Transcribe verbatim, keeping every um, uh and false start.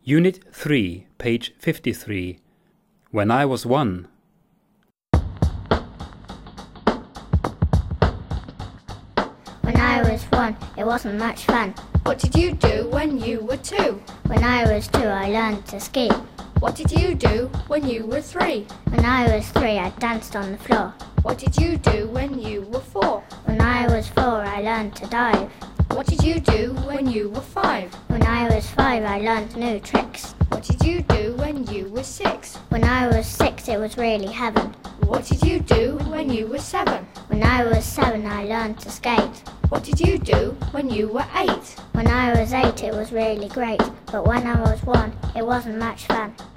Unit three, page fifty-three. When I was one. When I was one, it wasn't much fun. What did you do when you were two? When I was two, I learned to ski. What did you do when you were three? When I was three, I danced on the floor. What did you do when you were four? When I was four, I learned to dive. What did you do when you were five? When I was five, I learned new tricks. What did you do when you were six? When I was six, it was really heaven. What did you do when you were seven? When I was seven, I learned to skate. What did you do when you were eight? When I was eight, it was really great. But when I was one, it wasn't much fun.